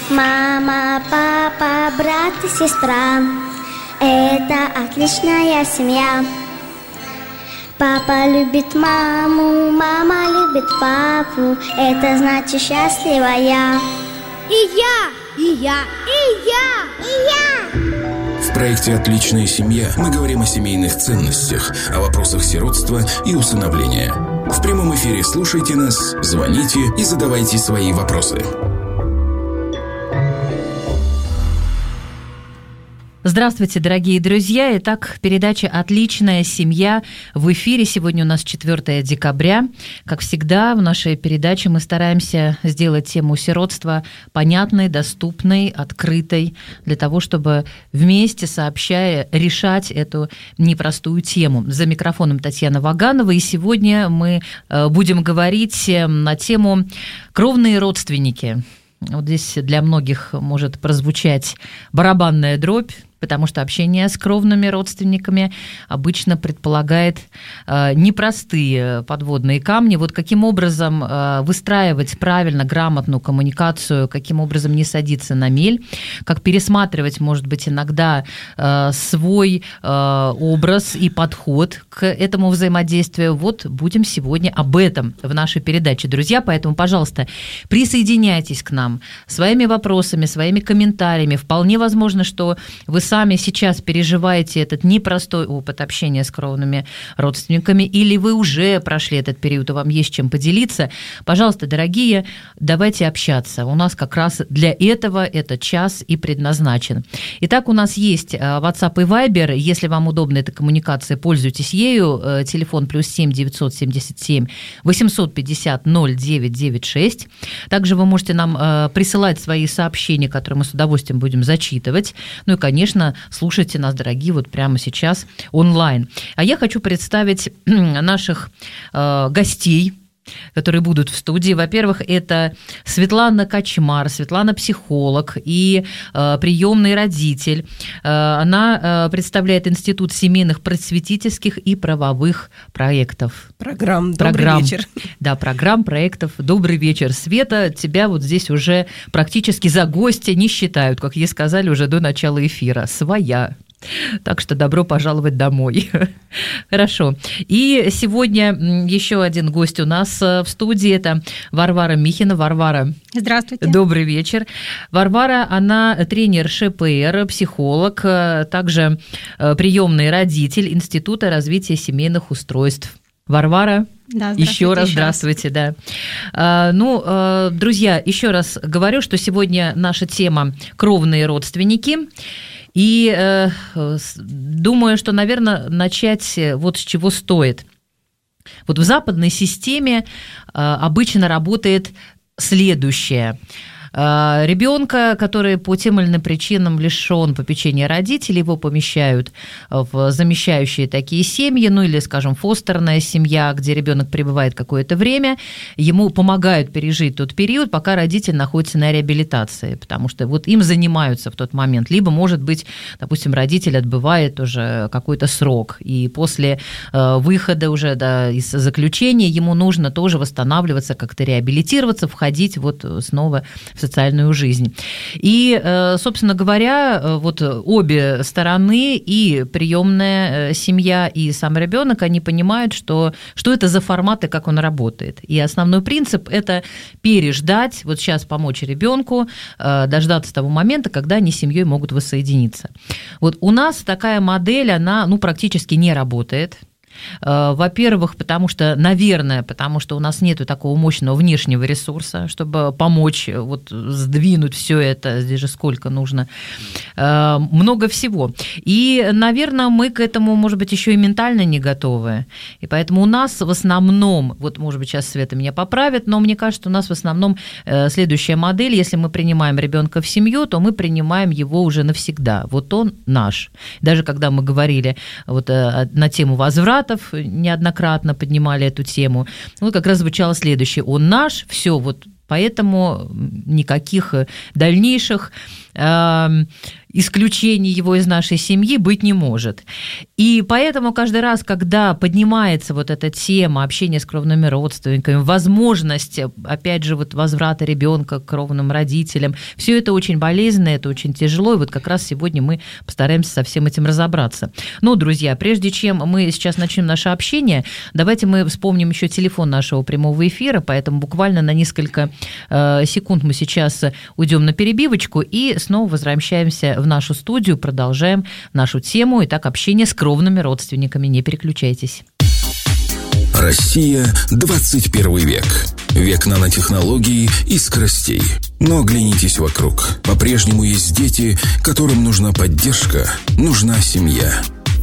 Мама, папа, брат и сестра – это отличная семья. Папа любит маму, мама любит папу, это значит счастлива я. И я, и я, и я, и я. В проекте «Отличная семья» мы говорим о семейных ценностях, о вопросах сиротства и усыновления. В прямом эфире слушайте нас, звоните и задавайте свои вопросы. Здравствуйте, дорогие друзья. Итак, передача «Отличная семья» в эфире. Сегодня у нас 4 декабря. Как всегда, в нашей передаче мы стараемся сделать тему сиротства понятной, доступной, открытой, для того, чтобы вместе, сообщая, решать эту непростую тему. За микрофоном Татьяна Ваганова. И сегодня мы будем говорить на тему «Кровные родственники». Вот здесь для многих может прозвучать барабанная дробь, потому что общение с кровными родственниками обычно предполагает непростые подводные камни. Вот каким образом выстраивать правильно, грамотную коммуникацию, каким образом не садиться на мель, как пересматривать, может быть, иногда свой образ и подход к этому взаимодействию. Вот будем сегодня об этом в нашей передаче, друзья. Поэтому, пожалуйста, присоединяйтесь к нам своими вопросами, своими комментариями. Вполне возможно, что вы сами сейчас переживаете этот непростой опыт общения с кровными родственниками, или вы уже прошли этот период, и вам есть чем поделиться. Пожалуйста, дорогие, давайте общаться. У нас как раз для этого этот час и предназначен. Итак, у нас есть WhatsApp и Viber. Если вам удобна эта коммуникация, пользуйтесь ею. Телефон +7 977 850 0996. Также вы можете нам присылать свои сообщения, которые мы с удовольствием будем зачитывать. Ну и, конечно, слушайте нас, дорогие, вот прямо сейчас онлайн. А я хочу представить наших гостей, которые будут в студии. Во-первых, это Светлана Качмар, Светлана психолог и приемный родитель. Она представляет Институт семейных просветительских и правовых проектов. Программ. Добрый вечер. Да, программ, проектов. Добрый вечер, Света. Тебя вот здесь уже практически за гостя не считают, как ей сказали уже до начала эфира. Своя. Так что добро пожаловать домой. Хорошо. И сегодня еще один гость у нас в студии. Это Варвара Михина. Варвара. Здравствуйте. Добрый вечер. Варвара, она тренер ШПР, психолог, также приемный родитель Института развития семейных устройств. Варвара, да, еще раз здравствуйте. Да. Друзья, еще раз говорю, что сегодня наша тема «Кровные родственники». И думаю, что, наверное, начать вот с чего стоит. Вот в западной системе обычно работает следующее. Ребенка, который по тем или иным причинам лишен попечения родителей, его помещают в замещающие такие семьи, ну или, скажем, фостерная семья, где ребенок пребывает какое-то время, ему помогают пережить тот период, пока родитель находится на реабилитации, потому что вот им занимаются в тот момент. Либо, может быть, допустим, родитель отбывает уже какой-то срок, и после выхода уже из заключения ему нужно тоже восстанавливаться, как-то реабилитироваться, входить вот снова в социальную жизнь. И, собственно говоря, вот обе стороны, и приемная семья, и сам ребенок, они понимают, что это за формат и как он работает. И основной принцип – это переждать, вот сейчас помочь ребенку, дождаться того момента, когда они с семьей могут воссоединиться. Вот у нас такая модель, она практически не работает. Во-первых, потому что у нас нету такого мощного внешнего ресурса, чтобы помочь вот сдвинуть все это, здесь же сколько нужно, много всего. И, наверное, мы к этому, может быть, еще и ментально не готовы. И поэтому у нас в основном, вот, может быть, сейчас Света меня поправит, но мне кажется, у нас в основном следующая модель: если мы принимаем ребенка в семью, то мы принимаем его уже навсегда. Вот он наш. Даже когда мы говорили вот на тему возврата, неоднократно поднимали эту тему, как раз звучало следующее: он наш, все, вот поэтому никаких дальнейших исключение его из нашей семьи быть не может. И поэтому каждый раз, когда поднимается вот эта тема общения с кровными родственниками, возможность, опять же, вот возврата ребенка к кровным родителям, все это очень болезненно, это очень тяжело, и вот как раз сегодня мы постараемся со всем этим разобраться. Но, друзья, прежде чем мы сейчас начнем наше общение, давайте мы вспомним еще телефон нашего прямого эфира, поэтому буквально на несколько секунд мы сейчас уйдем на перебивочку и снова возвращаемся в нашу студию, продолжаем нашу тему. Итак, общение с кровными родственниками. Не переключайтесь. Россия, 21 век. Век нанотехнологий и скоростей. Но оглянитесь вокруг. По-прежнему есть дети, которым нужна поддержка, нужна семья.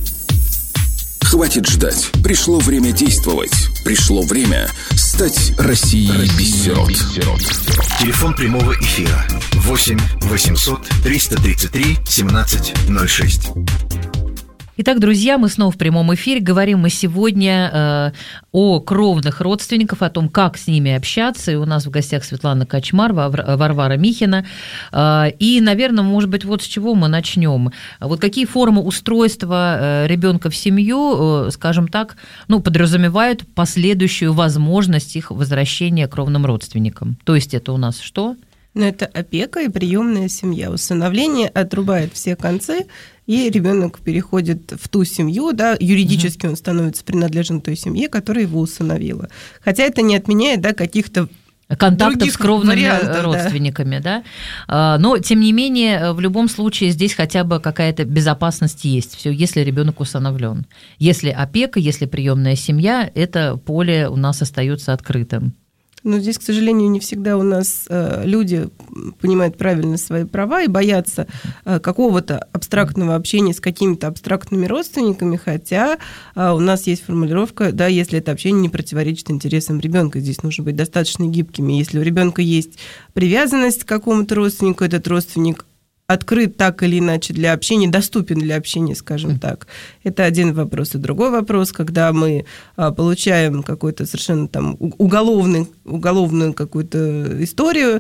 Хватит ждать. Пришло время действовать. Пришло время стать Россией без сирот. Телефон прямого эфира 8 800 333 1706. Итак, друзья, мы снова в прямом эфире. Говорим мы сегодня о кровных родственниках, о том, как с ними общаться. И у нас в гостях Светлана Качмар, Варвара Михина. И, наверное, может быть, вот с чего мы начнем. Вот какие формы устройства ребенка в семью, скажем так, подразумевают последующую возможность их возвращения к кровным родственникам? То есть это у нас что? Это опека и приемная семья. Усыновление отрубает все концы, и ребенок переходит в ту семью, да, юридически он становится принадлежен той семье, которая его усыновила. Хотя это не отменяет, да, каких-то контактов с кровными родственниками, да. Но, тем не менее, в любом случае здесь хотя бы какая-то безопасность есть, все, если ребенок усыновлен. Если опека, если приемная семья, это поле у нас остается открытым. Но здесь, к сожалению, не всегда у нас люди понимают правильно свои права и боятся какого-то абстрактного общения с какими-то абстрактными родственниками, хотя у нас есть формулировка, да, если это общение не противоречит интересам ребенка. Здесь нужно быть достаточно гибкими. Если у ребенка есть привязанность к какому-то родственнику, этот родственник открыт так или иначе для общения, доступен для общения, скажем так. Это один вопрос. И другой вопрос, когда мы получаем какую-то совершенно там уголовную какую-то историю,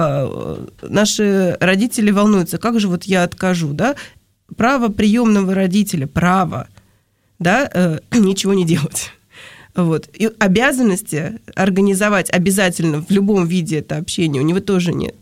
наши родители волнуются, как же вот я откажу, да? Право приемного родителя, право, да, ничего не делать. Вот. И обязанности организовать обязательно в любом виде это общение у него тоже нет.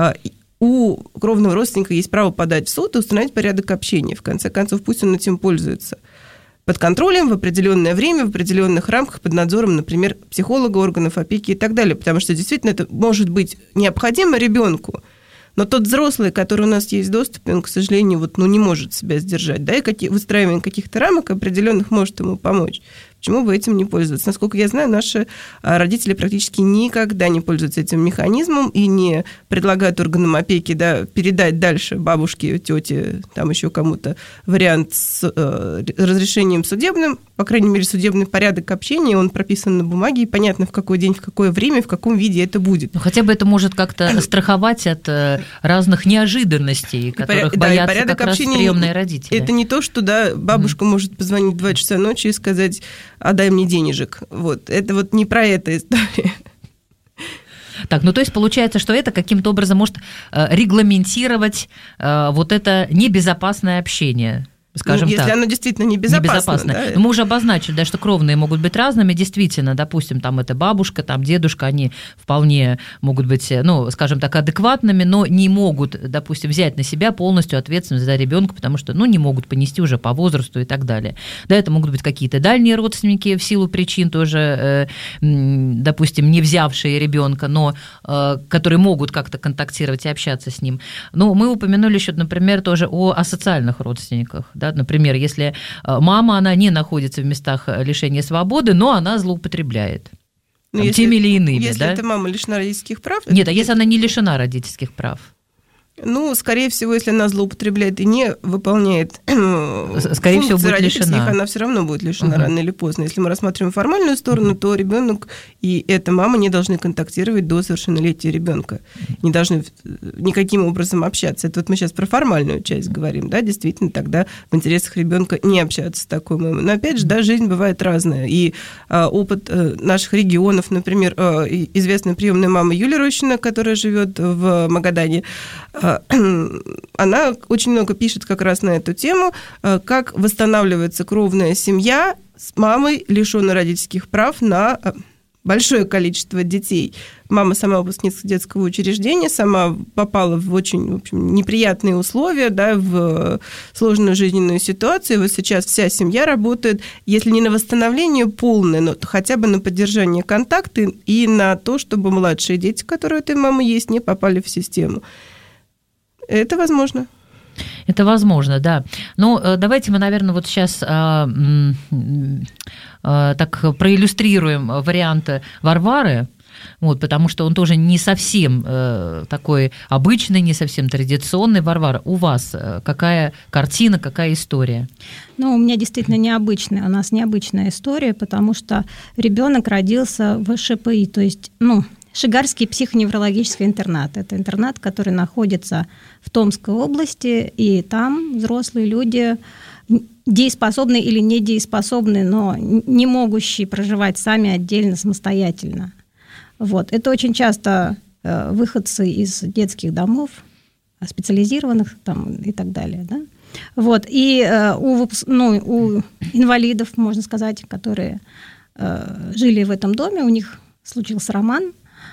У кровного родственника есть право подать в суд и установить порядок общения. В конце концов, пусть он этим пользуется. Под контролем, в определенное время, в определенных рамках, под надзором, например, психолога, органов опеки и так далее. Потому что действительно это может быть необходимо ребенку, но тот взрослый, который у нас есть в доступе, он, к сожалению, не может себя сдержать. Да, и выстраивание каких-то рамок определенных может ему помочь. Почему бы этим не пользоваться? Насколько я знаю, наши родители практически никогда не пользуются этим механизмом и не предлагают органам опеки, да, передать дальше бабушке, тете, там еще кому-то вариант с разрешением судебным. По крайней мере, судебный порядок общения, он прописан на бумаге, и понятно, в какой день, в какое время, в каком виде это будет. Ну, хотя бы это может как-то страховать от разных неожиданностей, которых боятся как раз приемные родители. Это не то, что, да, бабушка может позвонить в 2 часа ночи и сказать: отдай мне денежек. Вот. Это вот не про это история. Так, то есть получается, что это каким-то образом может регламентировать вот это небезопасное общение. Скажем если так. оно действительно небезопасно. Да? Мы уже обозначили, да, что кровные могут быть разными. Действительно, допустим, там это бабушка, там дедушка, они вполне могут быть, скажем так, адекватными, но не могут, допустим, взять на себя полностью ответственность за ребенка, потому что, не могут понести уже по возрасту и так далее. Да, это могут быть какие-то дальние родственники в силу причин тоже, допустим, не взявшие ребенка, но которые могут как-то контактировать и общаться с ним. Но мы упомянули еще, например, тоже о асоциальных родственниках, да. Например, если мама, она не находится в местах лишения свободы, но она злоупотребляет теми или иными. Если эта мама лишена родительских прав? Нет, а если она не лишена родительских прав? Скорее всего, если она злоупотребляет и не выполняет скорее всего, будет родительских, лишена. Она все равно будет лишена рано или поздно. Если мы рассматриваем формальную сторону, то ребенок и эта мама не должны контактировать до совершеннолетия ребенка, не должны никаким образом общаться. Это вот мы сейчас про формальную часть говорим, да, действительно, тогда в интересах ребенка не общаться с такой мамой. Но опять же, да, жизнь бывает разная. И опыт наших регионов, например, известная приемная мама Юлия Рощина, которая живет в Магадане, она очень много пишет как раз на эту тему, как восстанавливается кровная семья с мамой, лишенной родительских прав на большое количество детей. Мама сама выпускница детского учреждения, сама попала в очень, в общем, неприятные условия, да, в сложную жизненную ситуацию. Вот сейчас вся семья работает, если не на восстановление полное, но хотя бы на поддержание контакта и на то, чтобы младшие дети, которые у этой мамы есть, не попали в систему. Это возможно. Это возможно, да. Ну, давайте мы, наверное, вот сейчас так проиллюстрируем варианты Варвары, вот, потому что он тоже не совсем такой обычный, не совсем традиционный. Варвара, у вас какая картина, какая история? Ну, у меня действительно необычная, у нас необычная история, потому что ребенок родился в ШПИ, то есть, Шигарский психоневрологический интернат. Это интернат, который находится в Томской области, и там взрослые люди, дееспособные или недееспособные, но не могущие проживать сами отдельно, самостоятельно. Вот. Это очень часто выходцы из детских домов, специализированных там, и так далее. Да? Вот. И у инвалидов, можно сказать, которые жили в этом доме, у них случился роман,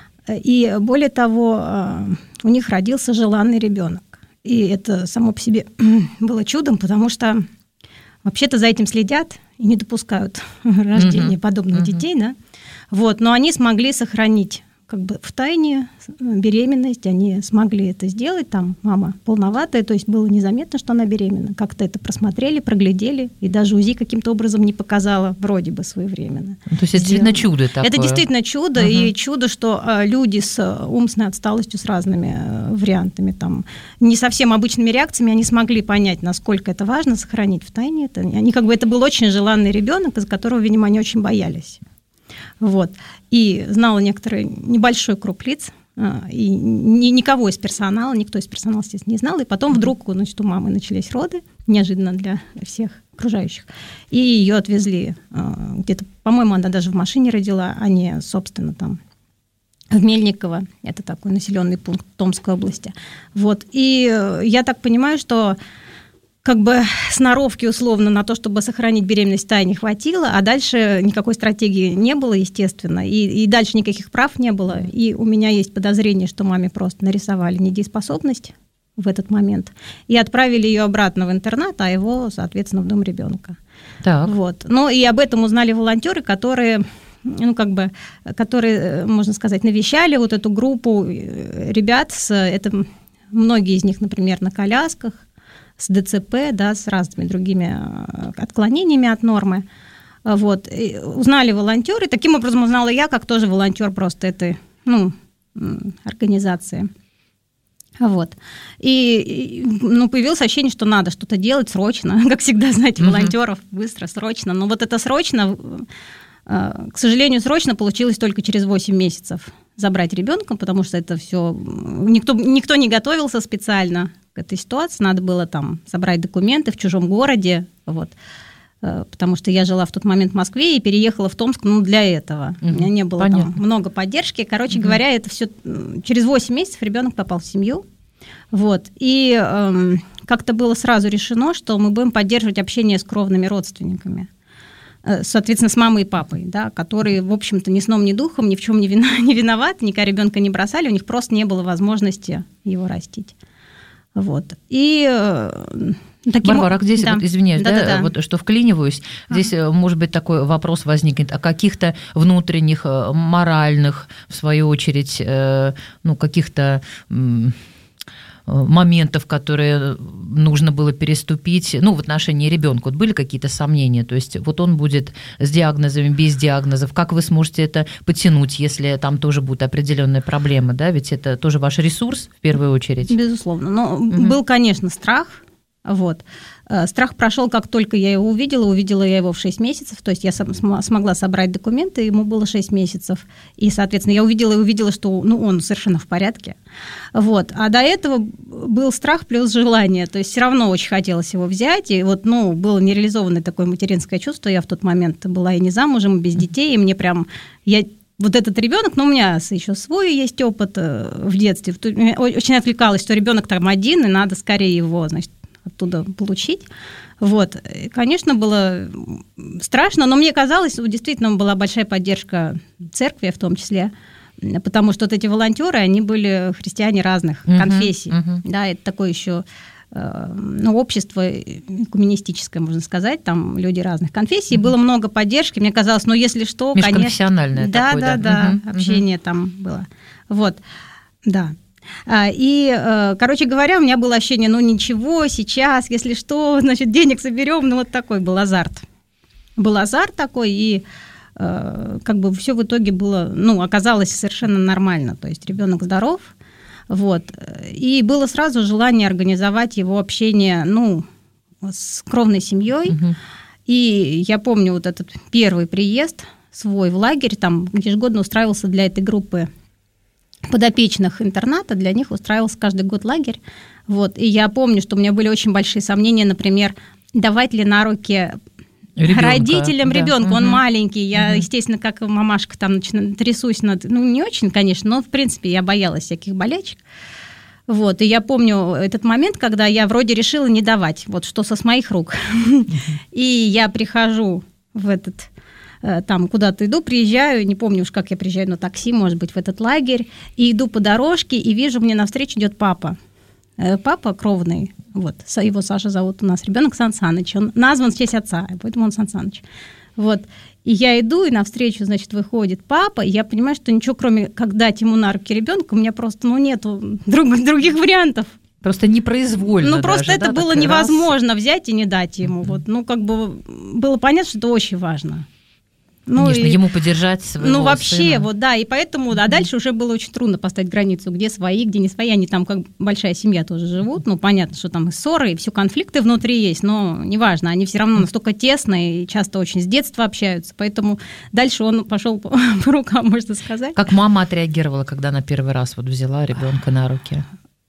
и более того, у них родился желанный ребенок. И это само по себе было чудом, потому что вообще-то за этим следят и не допускают рождения подобных детей, да? Вот, но они смогли сохранить как бы в тайне беременность, они смогли это сделать, там мама полноватая, то есть было незаметно, что она беременна, как-то это просмотрели, проглядели, и даже УЗИ каким-то образом не показала вроде бы своевременно. То есть это действительно чудо такое? Это действительно чудо, и чудо, что люди с умственной отсталостью, с разными вариантами, там, не совсем обычными реакциями, они смогли понять, насколько это важно сохранить в тайне. Это был очень желанный ребенок, из которого, видимо, они очень боялись. Вот. И знала небольшой круг лиц, и никого из персонала, никто из персонала, естественно, не знал. И потом вдруг, у мамы начались роды, неожиданно для всех окружающих, и ее отвезли где-то, по-моему, она даже в машине родила, а не, собственно, там в Мельниково, это такой населенный пункт Томской области. Вот. И я так понимаю, что как бы сноровки условно на то, чтобы сохранить беременность в тайне, хватило, а дальше никакой стратегии не было, естественно, и дальше никаких прав не было. И у меня есть подозрение, что маме просто нарисовали недееспособность в этот момент и отправили ее обратно в интернат, а его, соответственно, в дом ребенка. Так. Вот. Ну и об этом узнали волонтеры, которые, можно сказать, навещали вот эту группу ребят, многие из них, например, на колясках, с ДЦП, да, с разными другими отклонениями от нормы. Вот. И узнали волонтеры. Таким образом узнала я, как тоже волонтер просто этой организации. Вот. И появилось ощущение, что надо что-то делать срочно. Как всегда, знаете, волонтеров быстро, срочно. Но вот это срочно, к сожалению, срочно получилось только через 8 месяцев забрать ребенка, потому что это все никто не готовился специально к этой ситуации. Надо было там собрать документы в чужом городе, вот, потому что я жила в тот момент в Москве и переехала в Томск для этого. У меня не было там много поддержки. Короче говоря, это все через 8 месяцев ребенок попал в семью. Вот, и как-то было сразу решено, что мы будем поддерживать общение с кровными родственниками. Соответственно, с мамой и папой, да, которые, в общем-то, ни сном, ни духом, ни в чем не виноваты, никогда ребенка не бросали, у них просто не было возможности его растить. Вот. И Варвара, здесь, извиняюсь, вот что вклиниваюсь, здесь, может быть, такой вопрос возникнет о каких-то внутренних, моральных, в свою очередь, каких-то моментов, которые нужно было переступить, в отношении ребенка. Вот были какие-то сомнения? То есть вот он будет с диагнозами, без диагнозов. Как вы сможете это потянуть, если там тоже будут определенные проблемы, да? Ведь это тоже ваш ресурс в первую очередь. Безусловно. Но был, конечно, страх. Вот. Страх прошел, как только я его увидела. Увидела я его в 6 месяцев, то есть я смогла собрать документы, ему было 6 месяцев. И, соответственно, я увидела, что он совершенно в порядке. Вот. А до этого был страх плюс желание. То есть все равно очень хотелось его взять. И было нереализованное такое материнское чувство. Я в тот момент была и не замужем, и без детей. И мне прям... Я вот этот ребенок, но у меня еще свой есть опыт в детстве. Меня очень отвлекалось, что ребенок там один, и надо скорее его, значит, оттуда получить. Вот. И, конечно, было страшно, но мне казалось, действительно была большая поддержка церкви в том числе, потому что вот эти волонтеры, они были христиане разных конфессий. Да, это такое еще общество экуменистическое, можно сказать, там люди разных конфессий, было много поддержки, мне казалось, если что, конечно... Межконфессиональное такое, да, общение там было. Вот, да. И, короче говоря, у меня было ощущение, ничего, сейчас, если что, значит, денег соберем, вот такой был азарт. Был азарт такой, и как бы все в итоге было, оказалось совершенно нормально, то есть ребенок здоров, вот, и было сразу желание организовать его общение, с кровной семьей, и я помню вот этот первый приезд свой в лагерь, там ежегодно устраивался для этой группы подопечных интерната, для них устраивался каждый год лагерь. Вот. И я помню, что у меня были очень большие сомнения, например, давать ли на руки родителям ребенка. Он маленький. Я, естественно, как мамашка, там трясусь над... не очень, конечно, но, в принципе, я боялась всяких болячек. Вот. И я помню этот момент, когда я вроде решила не давать, вот что с моих рук. И я прихожу в этот... там куда-то иду, приезжаю, не помню уж, как я приезжаю на такси, может быть, в этот лагерь, и иду по дорожке, и вижу, мне навстречу идет папа. Папа кровный, вот, его Саша зовут у нас, ребенок Сан Саныч, он назван в честь отца, поэтому он Сан Саныч. Вот, и я иду, и навстречу, значит, выходит папа, и я понимаю, что ничего, кроме как дать ему на руки ребенка, у меня просто, нету других вариантов. Просто непроизвольно. Просто это было невозможно взять и не дать ему. Вот, как бы было понятно, что это очень важно. Конечно, ему поддержать своего вообще, сына. вот, да, и поэтому, а дальше уже было очень трудно поставить границу, где свои, где не свои, они там как большая семья тоже живут, понятно, что там и ссоры, и все конфликты внутри есть, но неважно, они все равно настолько тесные и часто очень с детства общаются, поэтому дальше он пошел по рукам, можно сказать. Как мама отреагировала, когда она первый раз вот взяла ребенка на руки?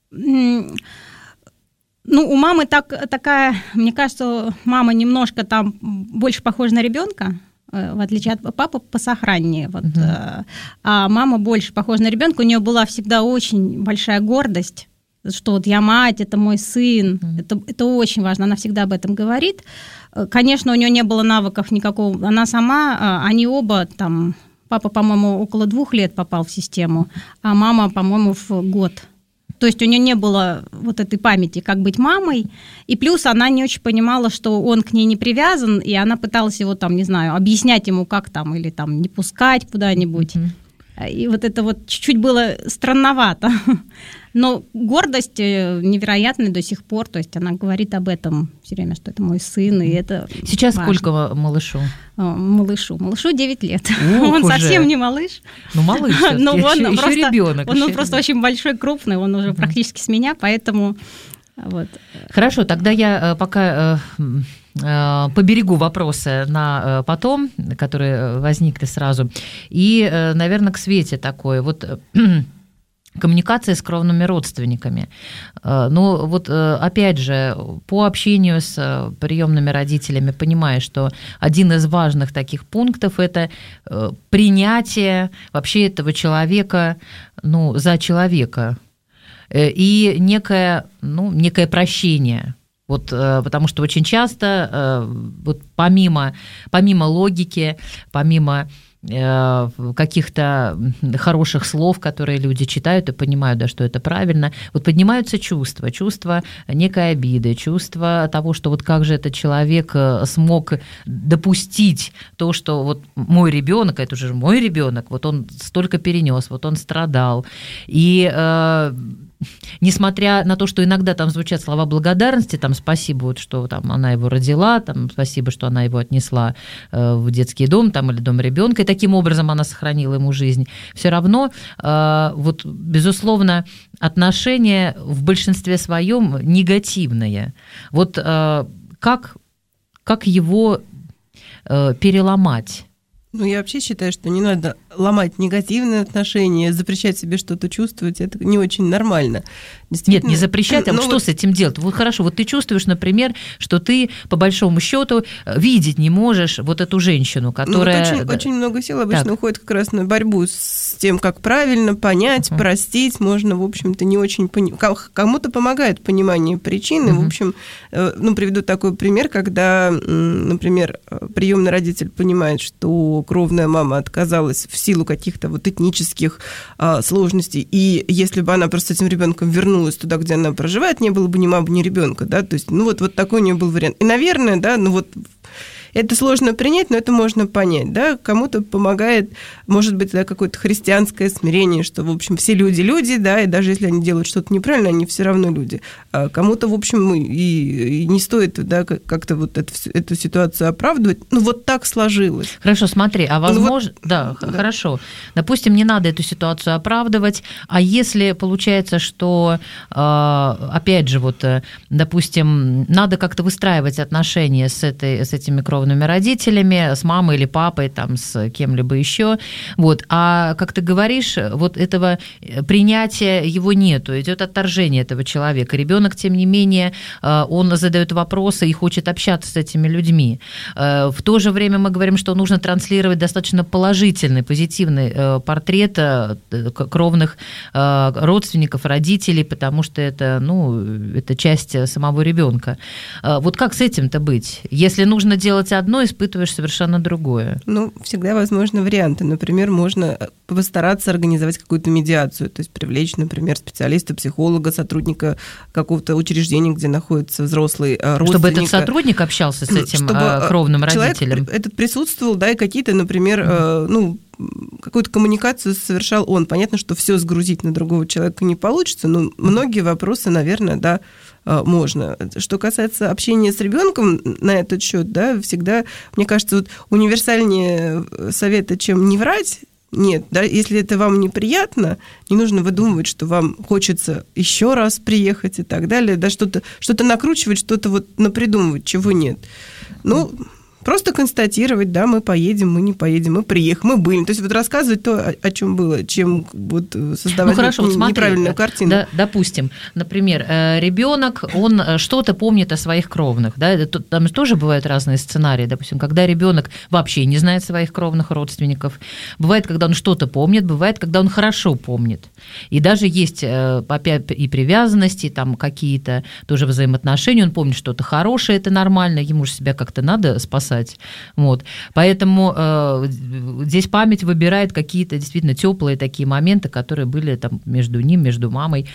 У мамы такая, мне кажется, мама немножко там больше похожа на ребенка, в отличие от папы, посохраннее. Вот. А мама больше похожа на ребенка. У нее была всегда очень большая гордость, что вот я мать, это мой сын. Это очень важно. Она всегда об этом говорит. Конечно, у нее не было навыков никакого. Она сама, они оба там... Папа, по-моему, около 2 лет попал в систему, а мама, по-моему, в год. То есть у нее не было вот этой памяти, как быть мамой, и плюс она не очень понимала, что он к ней не привязан, и она пыталась его там, не знаю, объяснять ему, как там, или там не пускать куда-нибудь. И вот это вот чуть-чуть было странновато. Но гордость невероятная до сих пор, то есть она говорит об этом все время, что это мой сын, и это Сейчас важно. Сколько малышу? Малышу 9 лет. Ох, он уже. совсем не малыш. Малыш еще ребенок. Он просто очень большой, крупный, он уже практически с меня, поэтому... Вот. Хорошо, тогда я пока поберегу вопросы на потом, которые возникли сразу. И, наверное, к Свете такое. Вот коммуникация с кровными родственниками. Но вот опять же, по общению с приемными родителями, понимаю, что один из важных таких пунктов – это принятие вообще этого человека, за человека. И некое прощение. Вот, потому что очень часто вот помимо логики, помимо каких-то хороших слов, которые люди читают и понимают, да, что это правильно, вот поднимаются чувства некой обиды, чувства того, что вот как же этот человек смог допустить то, что вот мой ребенок, это уже мой ребенок, вот он столько перенес, вот он страдал. И несмотря на то, что иногда там звучат слова благодарности, там спасибо, вот, что там она его родила, там спасибо, что она его отнесла в детский дом там, или дом ребенка, и таким образом она сохранила ему жизнь, все равно, вот, безусловно, отношения в большинстве своем негативные. Вот как его переломать? Я вообще считаю, что не надо ломать негативные отношения, запрещать себе что-то чувствовать, это не очень нормально. Нет, не запрещать, а что с этим делать? Вот хорошо, вот ты чувствуешь, например, что ты, по большому счету, видеть не можешь вот эту женщину, которая... Очень много сил обычно уходит как раз на борьбу с тем, как правильно понять, простить. Можно, в общем-то, не очень... Кому-то помогает понимание причины. В общем, приведу такой пример, когда, например, приемный родитель понимает, что кровная мама отказалась в силу каких-то вот этнических сложностей, и если бы она просто с этим ребенком вернулась туда, где она проживает, не было бы ни мамы, ни ребенка, да, то есть, вот такой у нее был вариант. И, наверное, да, это сложно принять, но это можно понять, да, кому-то помогает, может быть, да, какое-то христианское смирение, что, в общем, все люди, да, и даже если они делают что-то неправильно, они все равно люди. А кому-то, в общем, и не стоит, да, как-то вот эту ситуацию оправдывать, вот так сложилось. Хорошо, смотри, а возможно, да, хорошо, допустим, не надо эту ситуацию оправдывать, а если получается, что, опять же, допустим, надо как-то выстраивать отношения с этими кровными родителями, с мамой или папой, там, с кем-либо еще. А как ты говоришь, этого принятия его нету, идет отторжение этого человека. Ребенок, тем не менее, он задает вопросы и хочет общаться с этими людьми. В то же время мы говорим, что нужно транслировать достаточно положительный, позитивный портрет кровных родственников, родителей, потому что это часть самого ребенка. Как с этим-то быть? Если нужно делать одно, испытываешь совершенно другое. Всегда возможны варианты. Например, можно постараться организовать какую-то медиацию, то есть привлечь, например, специалиста, психолога, сотрудника какого-то учреждения, где находится взрослый родственник. Чтобы этот сотрудник общался с этим кровным родителем. Человек этот присутствовал, да, и какие-то, например, какую-то коммуникацию совершал он. Понятно, что все сгрузить на другого человека не получится, но многие вопросы, наверное, да, можно. Что касается общения с ребенком на этот счет, да, всегда, мне кажется, универсальнее совета, чем не врать, нет, да, если это вам неприятно, не нужно выдумывать, что вам хочется еще раз приехать и так далее, да, что-то накручивать, что-то напридумывать, чего нет. Просто констатировать, да, мы поедем, мы не поедем, мы приехали, мы были. То есть рассказывать то, о чем было, чем создавать неправильную картину. Да, допустим, например, ребенок, он что-то помнит о своих кровных, да, там тоже бывают разные сценарии, допустим, когда ребенок вообще не знает своих кровных родственников, бывает, когда он что-то помнит, бывает, когда он хорошо помнит. И даже есть опять и привязанности, там какие-то тоже взаимоотношения, он помнит что-то хорошее, это нормально, ему же себя как-то надо спасать. Поэтому здесь память выбирает какие-то действительно теплые такие моменты, которые были там между ним, между мамой.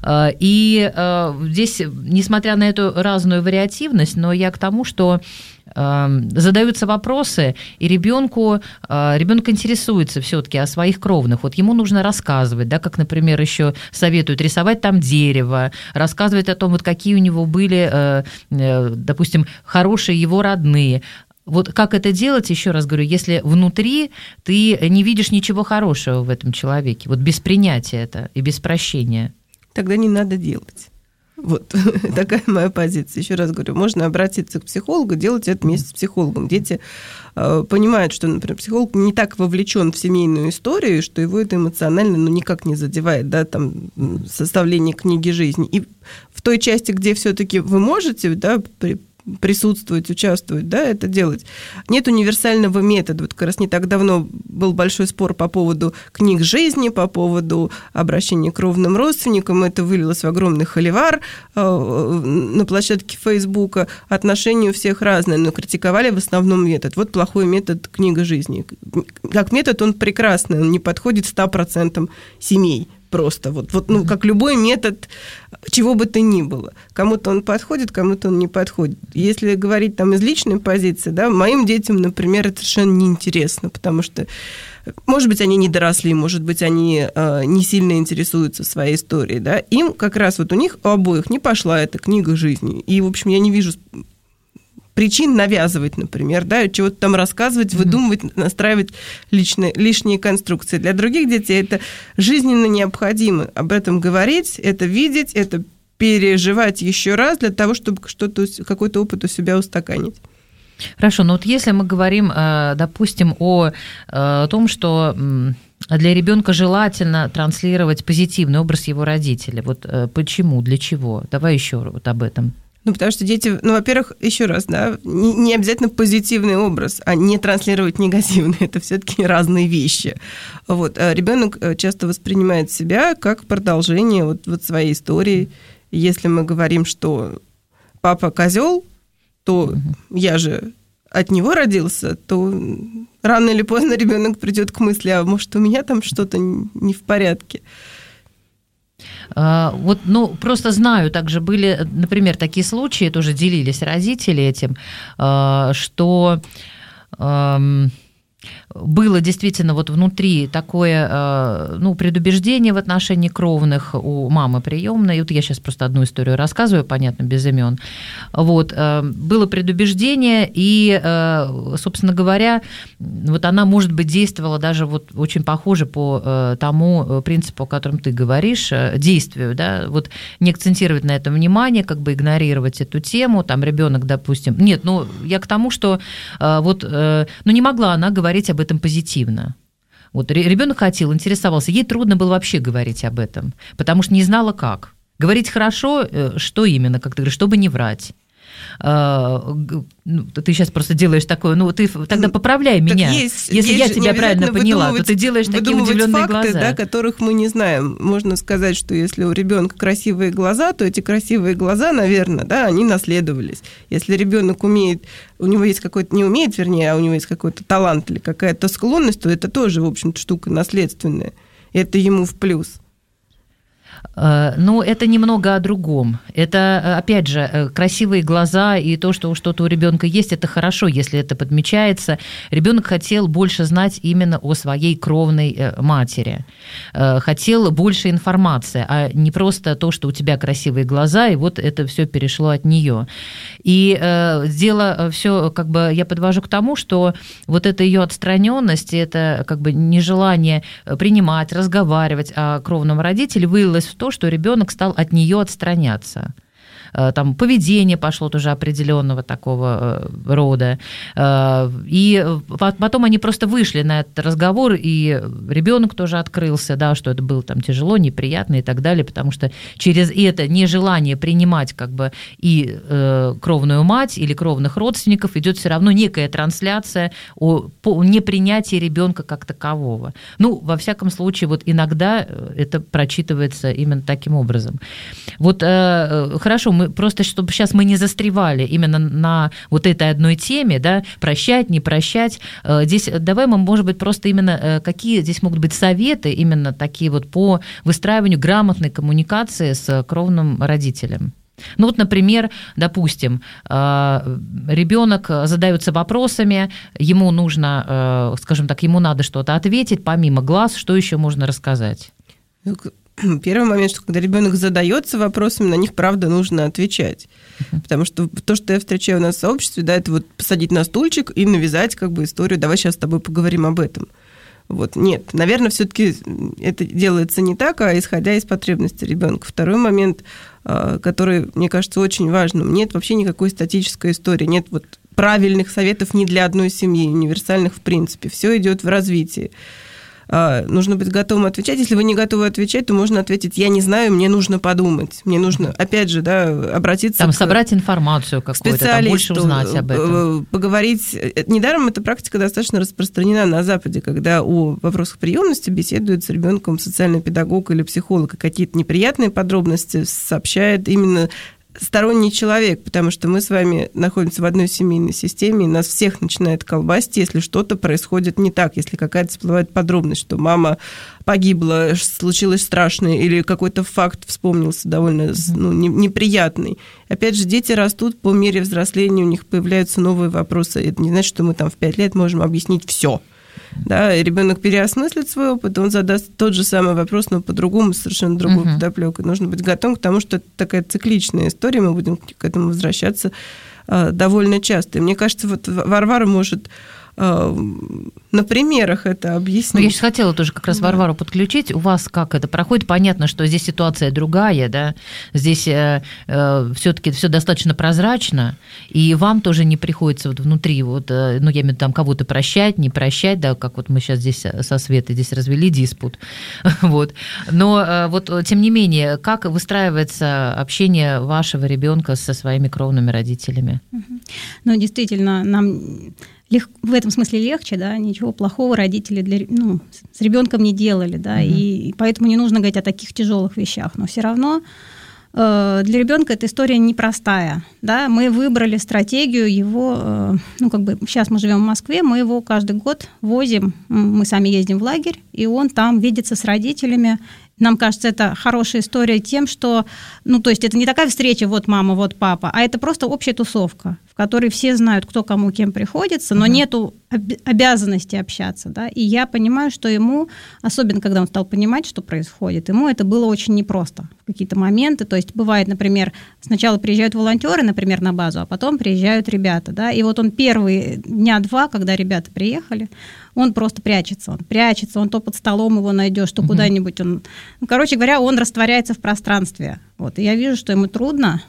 И здесь, несмотря на эту разную вариативность, но я к тому, что задаются вопросы, и ребенок интересуется все-таки о своих кровных. Ему нужно рассказывать, да, как, например, еще советуют рисовать там дерево, рассказывать о том, какие у него были, допустим, хорошие его родные. Как это делать, еще раз говорю, если внутри ты не видишь ничего хорошего в этом человеке, без принятия это и без прощения? Тогда не надо делать. Такая моя позиция. Еще раз говорю, можно обратиться к психологу, делать это вместе с психологом. Дети понимают, что, например, психолог не так вовлечен в семейную историю, что его это эмоционально никак не задевает, да, там, составление книги жизни. И в той части, где все-таки вы можете, да, присутствовать, участвовать, да, это делать. Нет универсального метода. Как раз не так давно был большой спор по поводу книг жизни, по поводу обращения к кровным родственникам. Это вылилось в огромный холивар на площадке Фейсбука. Отношения у всех разные, но критиковали в основном метод. Плохой метод книга жизни. Как метод он прекрасный, он не подходит 100% семей. Просто как любой метод, чего бы то ни было. Кому-то он подходит, кому-то он не подходит. Если говорить там из личной позиции, да, моим детям, например, это совершенно неинтересно, потому что, может быть, они не доросли, может быть, они не сильно интересуются своей историей, да. Им как раз у них у обоих не пошла эта книга жизни. И, в общем, я не вижу причин навязывать, например, да, чего-то там рассказывать, выдумывать, настраивать лишние конструкции. Для других детей это жизненно необходимо об этом говорить, это видеть, это переживать еще раз для того, чтобы какой-то опыт у себя устаканить. Хорошо, но вот если мы говорим, допустим, о том, что для ребенка желательно транслировать позитивный образ его родителей, вот почему, для чего? Давай еще вот об этом. Потому что дети, во-первых, еще раз, да, не обязательно позитивный образ, а не транслировать негативный. Это все-таки разные вещи. Вот. А ребенок часто воспринимает себя как продолжение вот своей истории. Если мы говорим, что папа козел, то я же от него родился, то рано или поздно ребенок придет к мысли, а может, у меня там что-то не в порядке. Вот, просто знаю, также были, например, такие случаи, тоже делились родители этим, что было действительно вот внутри такое, предубеждение в отношении кровных у мамы приемной. И вот я сейчас просто одну историю рассказываю, понятно, без имен. Вот, было предубеждение, и, собственно говоря, вот она, может быть, действовала даже вот очень похоже по тому принципу, о котором ты говоришь, действию, да, вот не акцентировать на этом внимание, как бы игнорировать эту тему, там ребенок, допустим. Нет, я к тому, что не могла она говорить об этом позитивно. Вот ребенок хотел, интересовался, ей трудно было вообще говорить об этом, потому что не знала как. Говорить хорошо, что именно, как ты говоришь, чтобы не врать. Ты сейчас просто делаешь такое, ты тогда поправляй меня. Если я тебя правильно поняла, то ты делаешь такие удивленные факты, глаза. Да, которых мы не знаем. Можно сказать, что если у ребенка красивые глаза, то эти красивые глаза, наверное, да, они наследовались. Если ребенок умеет, у него есть какой-то, не умеет, вернее, а у него есть какой-то талант или какая-то склонность, то это тоже, в общем-то, штука наследственная. Это ему в плюс. Это немного о другом. Это, опять же, красивые глаза и то, что что-то у ребенка есть, это хорошо, если это подмечается. Ребенок хотел больше знать именно о своей кровной матери. Хотел больше информации, а не просто то, что у тебя красивые глаза, и вот это все перешло от нее. И дело все, как бы, я подвожу к тому, что вот эта ее отстраненность, это как бы нежелание принимать, разговаривать о кровном родителе вылилось в то, что ребенок стал от нее отстраняться. Там поведение пошло тоже определенного такого рода. И потом они просто вышли на этот разговор, и ребенок тоже открылся, да, что это было там тяжело, неприятно и так далее, потому что через это нежелание принимать как бы и кровную мать или кровных родственников идет все равно некая трансляция о непринятии ребенка как такового. Во всяком случае, вот иногда это прочитывается именно таким образом. Вот хорошо, мы просто, чтобы сейчас мы не застревали именно на вот этой одной теме, да, прощать, не прощать. Здесь давай мы, может быть, просто именно какие здесь могут быть советы именно такие вот по выстраиванию грамотной коммуникации с кровным родителем. Например, допустим, ребенок задается вопросами, ему нужно, скажем так, ему надо что-то ответить, помимо глаз, что еще можно рассказать? Первый момент, что когда ребенок задается вопросами, на них, правда, нужно отвечать. Потому что то, что я встречаю у нас в сообществе, да, это вот посадить на стульчик и навязать как бы историю, давай сейчас с тобой поговорим об этом. Вот, нет, наверное, все-таки это делается не так, а исходя из потребностей ребенка. Второй момент, который, мне кажется, очень важным, нет вообще никакой статической истории, нет вот правильных советов ни для одной семьи, универсальных в принципе. Все идет в развитии. Нужно быть готовым отвечать. Если вы не готовы отвечать, то можно ответить: я не знаю, мне нужно подумать. Мне нужно, опять же, да, обратиться к собрать информацию какую-то, там больше узнать об этом. Поговорить. Недаром эта практика достаточно распространена на Западе, когда о вопросах приемности беседует с ребенком социальный педагог или психолог, и какие-то неприятные подробности сообщает именно сторонний человек, потому что мы с вами находимся в одной семейной системе, и нас всех начинает колбасить, если что-то происходит не так, если какая-то всплывает подробность, что мама погибла, случилось страшное, или какой-то факт вспомнился довольно неприятный. Опять же, дети растут, по мере взросления у них появляются новые вопросы. Это не значит, что мы там в 5 лет можем объяснить все. Да, ребенок переосмыслит свой опыт, он задаст тот же самый вопрос, но по-другому, совершенно другой подоплекой. Нужно быть готовым к тому, что это такая цикличная история, мы будем к этому возвращаться довольно часто. И мне кажется, вот Варвара может на примерах это объяснить. Ну, я сейчас хотела тоже как раз Варвару подключить. У вас как это проходит? Понятно, что здесь ситуация другая, да? Здесь все-таки все достаточно прозрачно, и вам тоже не приходится вот внутри, вот, ну, я имею в виду, там кого-то прощать, не прощать, да, как вот мы сейчас здесь со Светой здесь развели диспут. Вот. Но вот, тем не менее, как выстраивается общение вашего ребенка со своими кровными родителями? Ну, действительно, нам в этом смысле легче, да, ничего плохого родители с ребенком не делали, да, и поэтому не нужно говорить о таких тяжелых вещах. Но все равно для ребенка эта история непростая, да. Мы выбрали стратегию его, сейчас мы живем в Москве, мы его каждый год возим, мы сами ездим в лагерь, и он там видится с родителями. Нам кажется, это хорошая история тем, что, то есть это не такая встреча, вот мама, вот папа, а это просто общая тусовка, в которой все знают, кто кому кем приходится, но нету обязанности общаться, да, и я понимаю, что ему, особенно когда он стал понимать, что происходит, ему это было очень непросто в какие-то моменты, то есть бывает, например, сначала приезжают волонтеры, например, на базу, а потом приезжают ребята, да, и вот он первые дня 2, когда ребята приехали, он просто прячется, он то под столом его найдешь, то куда-нибудь он... короче говоря, он растворяется в пространстве. Вот, и я вижу, что ему трудно.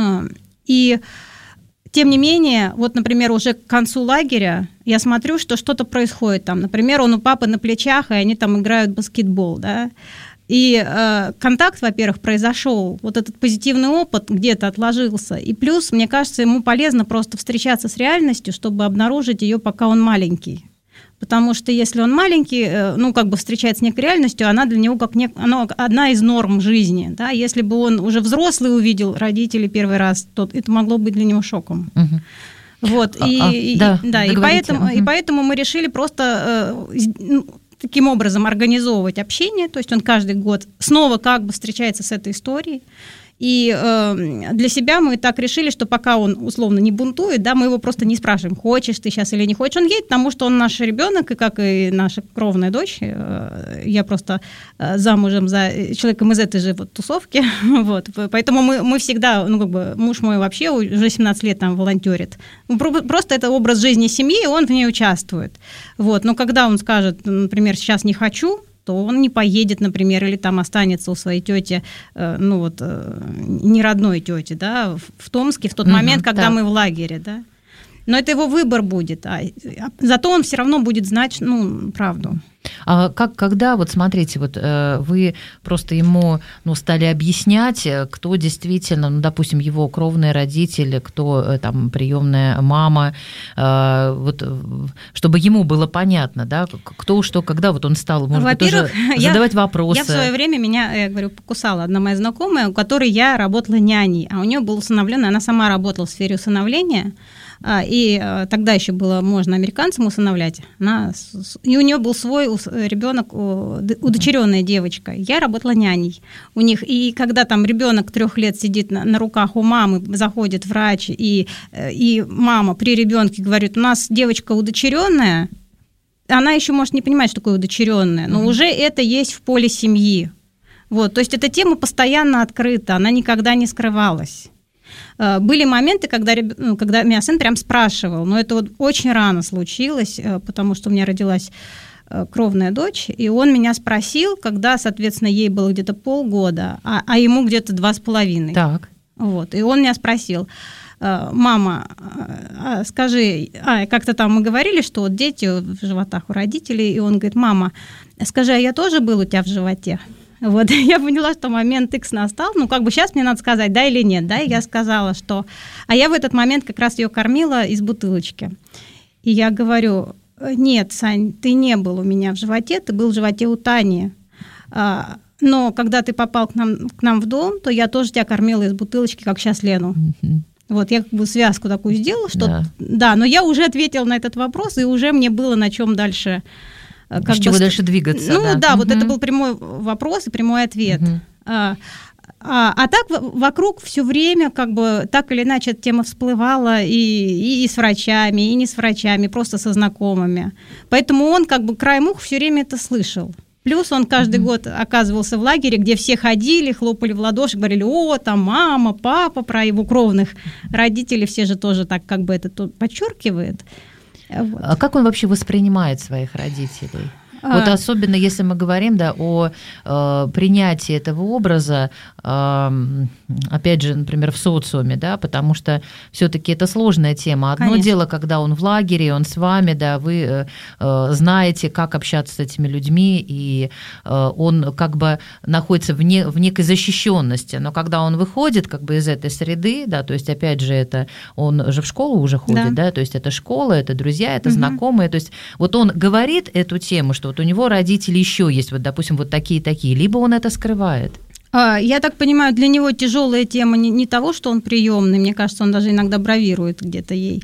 И тем не менее, вот, например, уже к концу лагеря я смотрю, что что-то происходит там. Например, он у папы на плечах, и они там играют в баскетбол, да. И контакт, во-первых, произошел, вот этот позитивный опыт где-то отложился. И плюс, мне кажется, ему полезно просто встречаться с реальностью, чтобы обнаружить ее, пока он маленький. Потому что если он маленький, встречается с некой реальностью, она для него она одна из норм жизни. Да? Если бы он уже взрослый увидел родителей первый раз, то это могло быть для него шоком. Вот. И поэтому мы решили просто таким образом организовывать общение. То есть он каждый год снова встречается с этой историей. И для себя мы так решили, что пока он условно не бунтует, да, мы его просто не спрашиваем, хочешь ты сейчас или не хочешь. Он едет, потому что он наш ребенок, и как и наша кровная дочь. Я просто замужем за человеком из этой же тусовки. Вот. Поэтому мы всегда, муж мой вообще уже 17 лет там волонтерит. Просто это образ жизни семьи, и он в ней участвует. Вот. Но когда он скажет, например, сейчас не хочу, то он не поедет, например, или там останется у своей тети, не родной тети, да, в Томске в тот момент, когда мы в лагере, да. Но это его выбор будет, зато он все равно будет знать, правду. А когда, вот смотрите, вот вы просто ему стали объяснять, кто действительно, допустим, его кровные родители, кто там приемная мама, вот, чтобы ему было понятно, да, кто что, когда вот он стал, может быть, тоже задавать вопросы. Я в свое время покусала одна моя знакомая, у которой я работала няней, а у нее было усыновление, она сама работала в сфере усыновления, и тогда еще было можно американцам усыновлять. И у нее был свой ребенок, удочеренная девочка. Я работала няней у них. И когда там ребенок 3 лет сидит на руках у мамы, заходит врач, и мама при ребенке говорит, у нас девочка удочеренная, она еще может не понимать, что такое удочеренная, но уже это есть в поле семьи. Вот, то есть эта тема постоянно открыта, она никогда не скрывалась. Были моменты, когда меня сын прям спрашивал, но это вот очень рано случилось, потому что у меня родилась кровная дочь, и он меня спросил, когда, соответственно, ей было где-то полгода, а ему где-то 2,5. Так. Вот, и он меня спросил, мама, скажи, как-то там мы говорили, что вот дети в животах у родителей, и он говорит, мама, скажи, а я тоже был у тебя в животе? Вот, я поняла, что момент X настал, сейчас мне надо сказать, да или нет, да, и я сказала, что... А я в этот момент как раз ее кормила из бутылочки. И я говорю, нет, Сань, ты не был у меня в животе, ты был в животе у Тани. Но когда ты попал к нам в дом, то я тоже тебя кормила из бутылочки, как сейчас Лену. Вот, я связку такую сделала, что... Да, но я уже ответила на этот вопрос, и уже мне было на чем дальше... С чего дальше двигаться. Вот это был прямой вопрос и прямой ответ. А так вокруг все время так или иначе эта тема всплывала и с врачами, и не с врачами, просто со знакомыми. Поэтому он краем уха все время это слышал. Плюс он каждый год оказывался в лагере, где все ходили, хлопали в ладоши, говорили, там мама, папа, про его кровных родителей, все же тоже так это подчеркивает. Вот. А как он вообще воспринимает своих родителей? Вот особенно если мы говорим, да, о принятии этого образа, опять же, например, в социуме, да, потому что все-таки это сложная тема. Одно Конечно. дело, когда он в лагере, он с вами, да, вы знаете, как общаться с этими людьми, и он как бы находится в некой защищенности. Но когда он выходит как бы из этой среды, да, то есть опять же это он же в школу уже ходит, да, то есть это школа, это друзья, это знакомые, то есть вот он говорит эту тему, что вот у него родители еще есть, вот, допустим, вот такие, либо он это скрывает. Я так понимаю, для него тяжелая тема не того, что он приемный, мне кажется, он даже иногда бравирует где-то ей,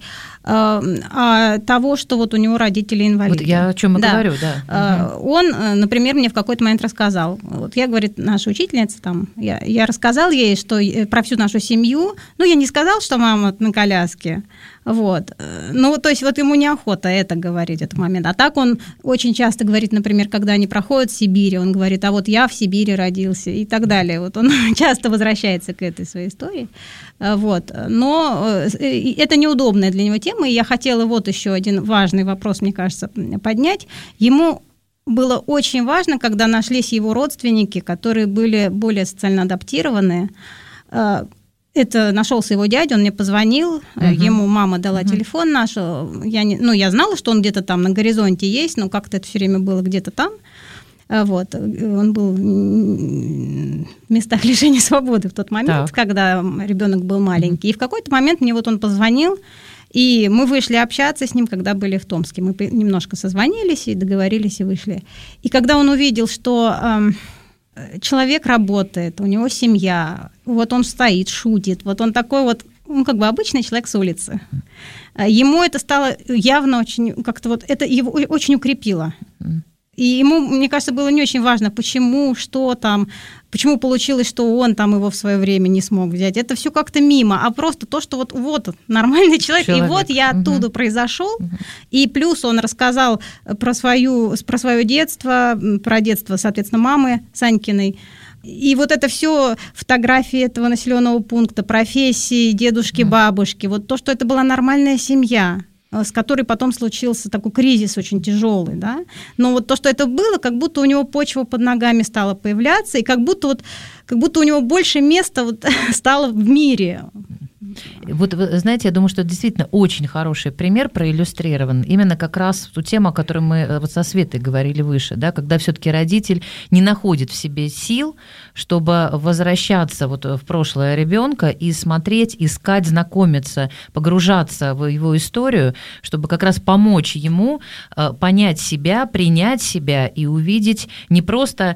а того, что вот у него родители инвалиды. Вот я о чем и говорю, да. Он, например, мне в какой-то момент рассказал, вот я, говорит, наша учительница там, я рассказал ей, что про всю нашу семью, я не сказал, что мама на коляске, вот, то есть вот ему неохота это говорить, этот момент, а так он очень часто говорит, например, когда они проходят в Сибири, он говорит, а вот я в Сибири родился и так далее, вот он часто возвращается к этой своей истории, вот, но это неудобная для него тема, и я хотела вот еще один важный вопрос, мне кажется, поднять. Ему было очень важно, когда нашлись его родственники, которые были более социально адаптированные. Это нашелся его дядя, он мне позвонил, ему мама дала телефон наш. Я знала, что он где-то там на горизонте есть, но как-то это все время было где-то там. Вот. Он был в местах лишения свободы в тот момент, когда ребенок был маленький. И в какой-то момент мне вот он позвонил, и мы вышли общаться с ним, когда были в Томске. Мы немножко созвонились и договорились, и вышли. И когда он увидел, что человек работает, у него семья, вот он стоит, шутит, вот он такой вот, как бы обычный человек с улицы. Ему это стало явно очень, как-то вот, это его очень укрепило. И ему, мне кажется, было не очень важно, почему почему получилось, что он там его в свое время не смог взять. Это все как-то мимо, а просто то, что вот нормальный человек. И вот я оттуда произошел. И плюс он рассказал про свое детство, про детство, соответственно, мамы Санькиной. И вот это все фотографии этого населенного пункта, профессии, дедушки, бабушки, вот то, что это была нормальная семья, с которой потом случился такой кризис очень тяжелый, да. Но вот то, что это было, как будто у него почва под ногами стала появляться, и как будто у него больше места вот стало в мире. Вот, вы знаете, я думаю, что это действительно очень хороший пример проиллюстрирован. Именно как раз ту тему, о которой мы вот со Светой говорили выше, да, когда все-таки родитель не находит в себе сил, чтобы возвращаться вот в прошлое ребенка и смотреть, искать, знакомиться, погружаться в его историю, чтобы как раз помочь ему понять себя, принять себя и увидеть не просто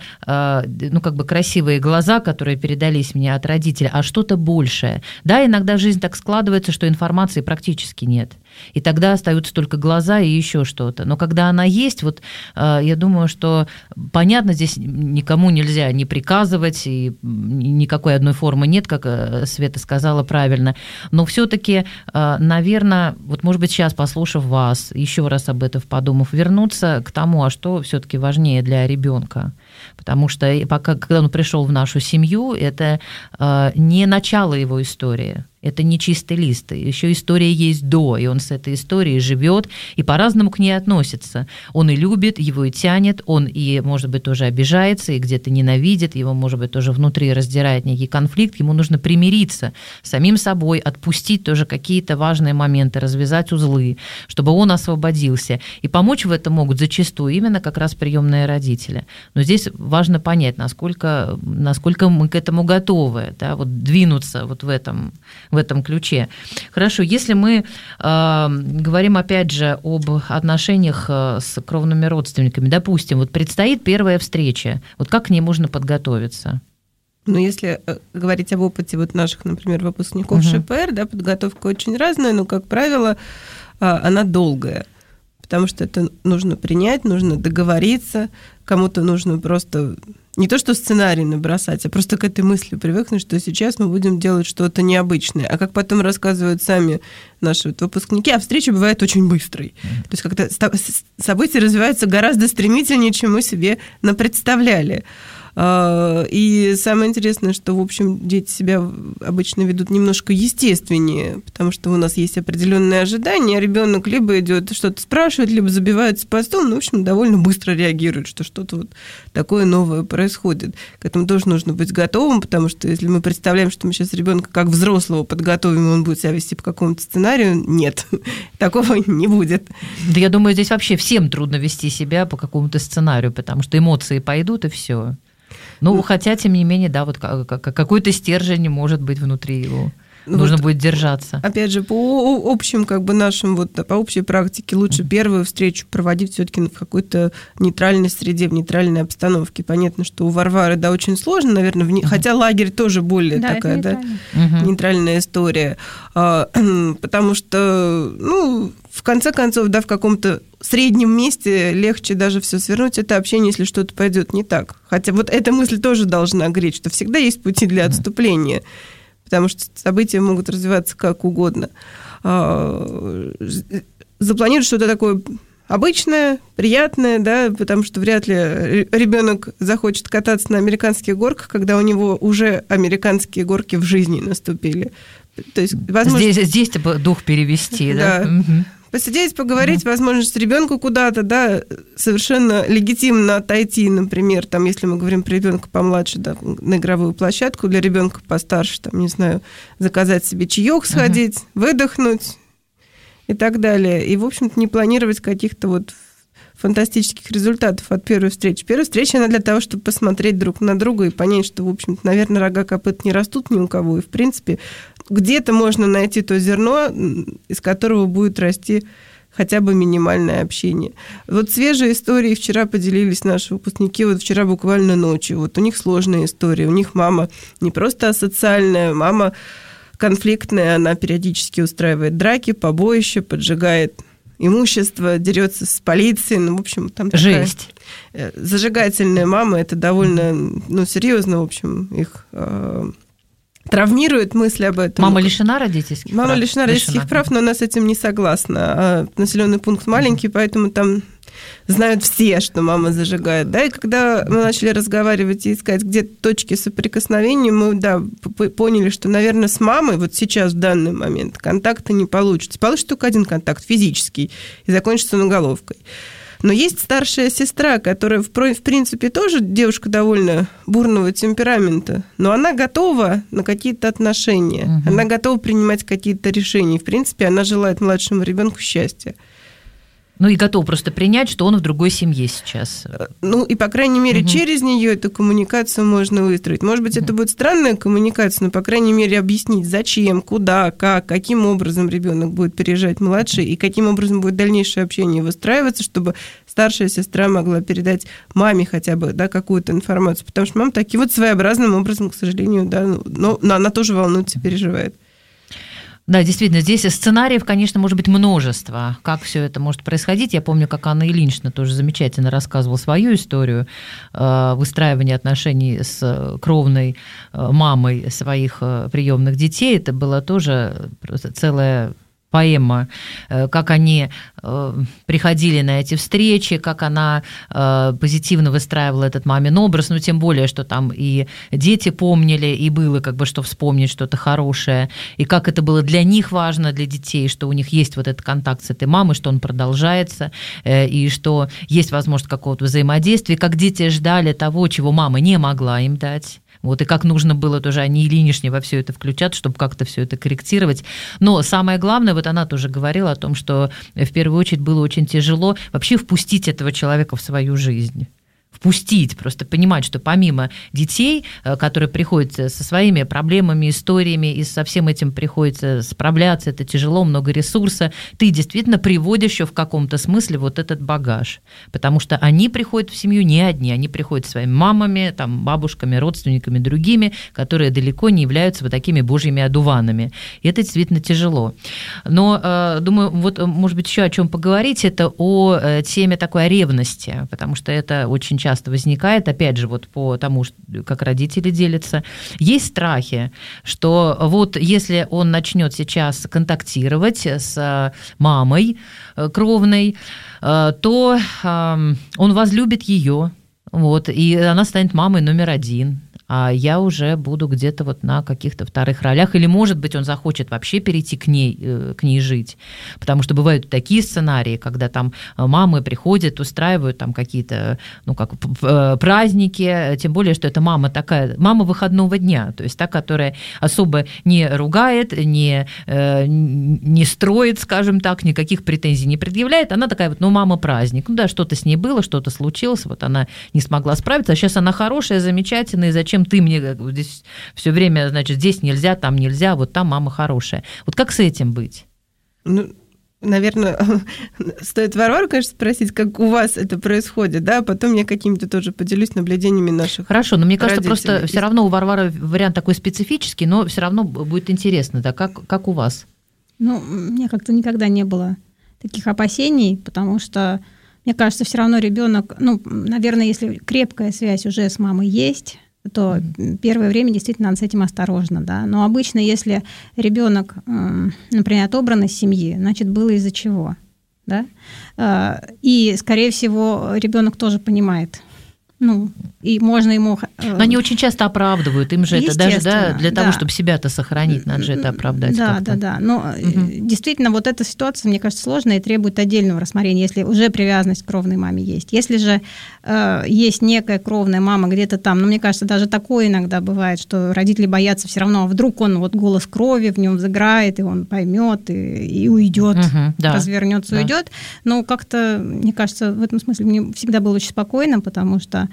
красивые глаза, которые передались мне от родителя, а что-то большее. Да, иногда жизнь так складывается, что информации практически нет. И тогда остаются только глаза и еще что-то. Но когда она есть, вот я думаю, что понятно, здесь никому нельзя не приказывать, и никакой одной формы нет, как Света сказала правильно. Но все-таки, наверное, вот может быть сейчас, послушав вас, еще раз об этом подумав, вернуться к тому, а что все-таки важнее для ребенка. Потому что когда он пришел в нашу семью, это не начало его истории. Это не чистый лист, еще история есть до, и он с этой историей живет и по-разному к ней относится. Он и любит, его и тянет, он и, может быть, тоже обижается, и где-то ненавидит, его, может быть, тоже внутри раздирает некий конфликт, ему нужно примириться с самим собой, отпустить тоже какие-то важные моменты, развязать узлы, чтобы он освободился. И помочь в этом могут зачастую именно как раз приемные родители. Но здесь важно понять, насколько мы к этому готовы, да, вот двинуться вот в этом ключе. Хорошо, если мы говорим, опять же, об отношениях с кровными родственниками, допустим, вот предстоит первая встреча, вот как к ней можно подготовиться? Если говорить об опыте вот наших, например, выпускников ШПР, да, подготовка очень разная, но, как правило, она долгая, потому что это нужно принять, нужно договориться, кому-то нужно просто не то что сценарий набросать, а просто к этой мысли привыкнуть, что сейчас мы будем делать что-то необычное. А как потом рассказывают сами наши выпускники, встреча бывает очень быстрой. То есть как-то события развиваются гораздо стремительнее, чем мы себе напредставляли. И самое интересное, что, в общем, дети себя обычно ведут немножко естественнее, потому что у нас есть определенные ожидания, а ребенок либо идет что-то спрашивает, либо забивается по столу, ну, в общем, довольно быстро реагирует, что что-то вот такое новое происходит. К этому тоже нужно быть готовым, потому что если мы представляем, что мы сейчас ребенка как взрослого подготовим, и он будет себя вести по какому-то сценарию, нет, такого не будет. Да, я думаю, здесь вообще всем трудно вести себя по какому-то сценарию, потому что эмоции пойдут, и все. Ну, хотя, тем не менее, да, вот какой-то стержень может быть внутри его. Нужно будет держаться. Опять же, по общим, как бы нашим, вот по общей практике лучше первую встречу проводить все-таки в какой-то нейтральной среде, в нейтральной обстановке. Понятно, что у Варвары, да, очень сложно, наверное, хотя лагерь тоже более такая, да, нейтральная история. Потому что, ну, в конце концов, да, в каком-то среднем месте легче даже все свернуть, это общение, если что-то пойдет не так. Хотя вот эта мысль тоже должна греть, что всегда есть пути для отступления. Потому что события могут развиваться как угодно. Запланируют что-то такое обычное, приятное, да, потому что вряд ли ребенок захочет кататься на американских горках, когда у него уже американские горки в жизни наступили. То есть, возможно, здесь дух перевести, да? Да. Посидеть, поговорить, возможность ребенку куда-то, да, совершенно легитимно отойти, например, там, если мы говорим про ребенка помладше, да, на игровую площадку, для ребенка постарше, там, не знаю, заказать себе чаек, сходить, выдохнуть и так далее. И, в общем-то, не планировать каких-то вот фантастических результатов от первой встречи. Первая встреча, она для того, чтобы посмотреть друг на друга и понять, что, в общем-то, наверное, рога копыт не растут ни у кого, и, в принципе, где-то можно найти то зерно, из которого будет расти хотя бы минимальное общение. Вот свежие истории вчера поделились наши выпускники, вот вчера буквально ночью. Вот у них сложная история, у них мама не просто асоциальная, мама конфликтная, она периодически устраивает драки, побоища, поджигает имущество, дерется с полицией, ну, в общем, там такая жесть. Зажигательная мама, это довольно, ну, серьезно, в общем, их травмирует мысль об этом. Мама лишена родительских прав? Мама лишена родительских прав, но она с этим не согласна. Населенный пункт маленький, поэтому там знают все, что мама зажигает. Да? И когда мы начали разговаривать и искать где-то точки соприкосновения, мы, да, поняли, что, наверное, с мамой вот сейчас, в данный момент, контакта не получится. Получится только один контакт, физический, и закончится он уголовкой. Но есть старшая сестра, которая, в принципе, тоже девушка довольно бурного темперамента, но она готова на какие-то отношения, она готова принимать какие-то решения. В принципе, она желает младшему ребенку счастья. Ну и готов просто принять, что он в другой семье сейчас. Ну и, по крайней мере, через нее эту коммуникацию можно выстроить. Может быть, это будет странная коммуникация, но, по крайней мере, объяснить, зачем, куда, как, каким образом ребенок будет переезжать младший и каким образом будет дальнейшее общение выстраиваться, чтобы старшая сестра могла передать маме хотя бы, да, какую-то информацию. Потому что мама таким вот своеобразным образом, к сожалению, да, но она тоже волнуется, переживает. Да, действительно, здесь сценариев, конечно, может быть множество, как все это может происходить. Я помню, как Анна Ильинична тоже замечательно рассказывала свою историю выстраивания отношений с кровной мамой своих приемных детей. Это была тоже просто целая поэма, как они приходили на эти встречи, как она позитивно выстраивала этот мамин образ, ну, тем более, что там и дети помнили, и было как бы что вспомнить что-то хорошее, и как это было для них важно, для детей, что у них есть вот этот контакт с этой мамой, что он продолжается, и что есть возможность какого-то взаимодействия, как дети ждали того, чего мама не могла им дать. Вот, и как нужно было тоже Анне Ильиничне во все это включаться, чтобы как-то все это корректировать. Но самое главное, вот она тоже говорила о том, что в первую очередь было очень тяжело вообще впустить этого человека в свою жизнь. Впустить, просто понимать, что помимо детей, которые приходят со своими проблемами, историями, и со всем этим приходится справляться, это тяжело, много ресурса, ты действительно приводишь еще в каком-то смысле вот этот багаж, потому что они приходят в семью не одни, они приходят со своими мамами, там, бабушками, родственниками, другими, которые далеко не являются вот такими божьими одуванами, и это действительно тяжело. Но, думаю, вот, может быть, еще о чем поговорить, это о теме такой ревности, потому что это очень часто возникает, опять же, вот по тому, как родители делятся. Есть страхи, что вот если он начнет сейчас контактировать с мамой кровной, то он возлюбит ее, Вот, и она станет мамой номер 1. А я уже буду где-то вот на каких-то вторых ролях. Или, может быть, он захочет вообще перейти к ней жить. Потому что бывают такие сценарии, когда там мамы приходят, устраивают там какие-то, праздники, тем более, что это мама такая, мама выходного дня, то есть та, которая особо не ругает, не строит, скажем так, никаких претензий не предъявляет. Она такая вот, мама праздник. Да, что-то с ней было, что-то случилось, вот она не смогла справиться, а сейчас она хорошая, замечательная, и зачем ты мне здесь все время, значит, здесь нельзя, там нельзя, вот там мама хорошая. Вот как с этим быть? Наверное, стоит Варвару, конечно, спросить, как у вас это происходит, да, потом я какими-то тоже поделюсь наблюдениями наших. Хорошо, но мне кажется, просто все равно у Варвары вариант такой специфический, но все равно будет интересно, да, как у вас? У меня как-то никогда не было таких опасений, потому что, мне кажется, все равно ребенок, наверное, если крепкая связь уже с мамой есть, то первое время действительно надо с этим осторожно, да. Но обычно, если ребенок, например, отобран из семьи, значит, было из-за чего, да. И, скорее всего, ребенок тоже понимает. И можно ему... Но они очень часто оправдывают, им же это даже, да, для того, чтобы себя-то сохранить, надо же это оправдать как-то. Да. Но действительно, вот эта ситуация, мне кажется, сложная и требует отдельного рассмотрения, если уже привязанность к кровной маме есть. Если же есть некая кровная мама где-то там, мне кажется, даже такое иногда бывает, что родители боятся все равно, а вдруг он вот голос крови в нем взыграет, и он поймет и уйдет, развернется, уйдет. Но как-то, мне кажется, в этом смысле мне всегда было очень спокойно, потому что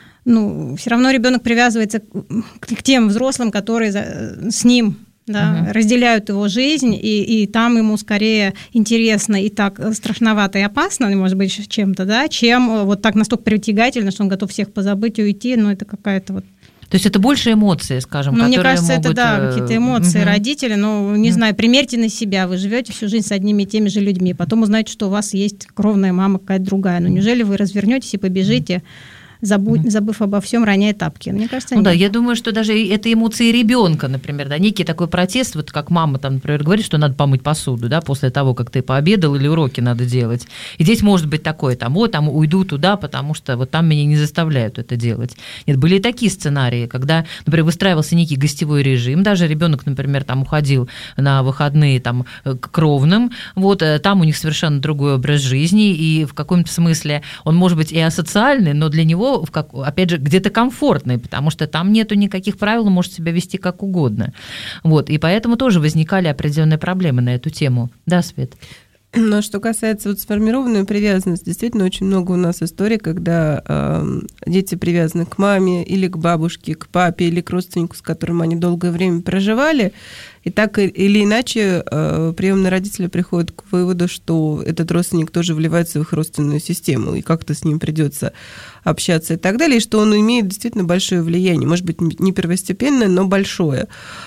все равно ребенок привязывается к тем взрослым, которые с ним разделяют его жизнь, и там ему скорее интересно и так страшновато и опасно, может быть, чем-то, да, чем вот так настолько притягательно, что он готов всех позабыть и уйти, это какая-то вот... То есть это больше эмоции, скажем, которые мне кажется, могут... это, какие-то эмоции родителей, не знаю, примерьте на себя, вы живете всю жизнь с одними и теми же людьми, потом узнаете, что у вас есть кровная мама какая-то другая, неужели вы развернетесь и побежите, забыв обо всем, роняя тапки? Мне кажется, нет. Да, я думаю, что даже это эмоции ребенка, например, да, некий такой протест, вот как мама там, например, говорит, что надо помыть посуду, да, после того, как ты пообедал, или уроки надо делать. И здесь может быть такое, там уйду туда, потому что вот там меня не заставляют это делать. Нет, были и такие сценарии, когда, например, выстраивался некий гостевой режим, даже ребенок, например, там уходил на выходные там к кровным, вот, там у них совершенно другой образ жизни, и в каком-то смысле он может быть и асоциальный, но для него опять же, где-то комфортный, потому что там нету никаких правил, он может себя вести как угодно. Вот, и поэтому тоже возникали определенные проблемы на эту тему. Да, Свет? Но что касается сформированной привязанности, действительно очень много у нас историй, когда дети привязаны к маме или к бабушке, к папе или к родственнику, с которым они долгое время проживали. И так или иначе приемные родители приходят к выводу, что этот родственник тоже вливается в их родственную систему, и как-то с ним придется общаться и так далее, и что он имеет действительно большое влияние, может быть, не первостепенное, но большое.